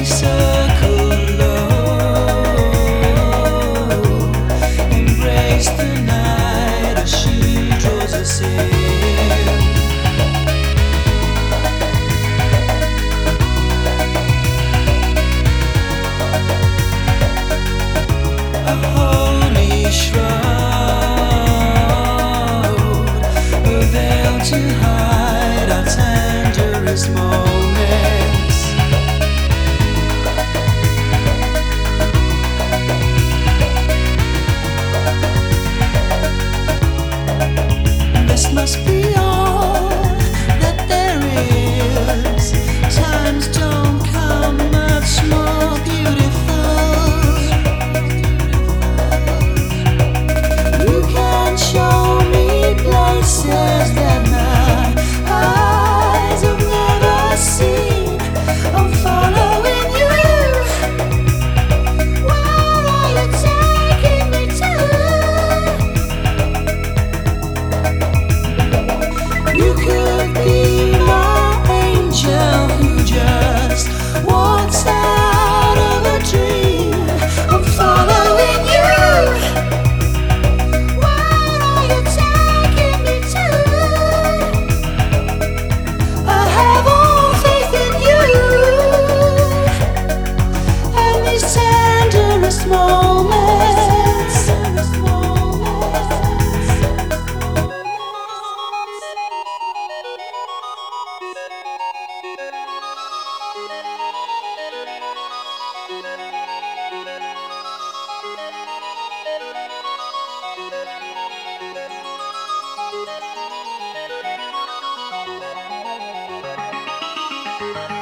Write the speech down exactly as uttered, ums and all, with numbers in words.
circle low, embrace the night as she draws us in. A holy shroud, a veil to hide our tenderest moments. This must be all that there is. Times don't come much more beautiful. You can show me places that my eyes have never seen. I'm following you. Where are you taking me to? You could be my angel who just walks out of a dream. I'm following you. Where are you taking me to? I have all faith in you and these tenderest moments. Thank you.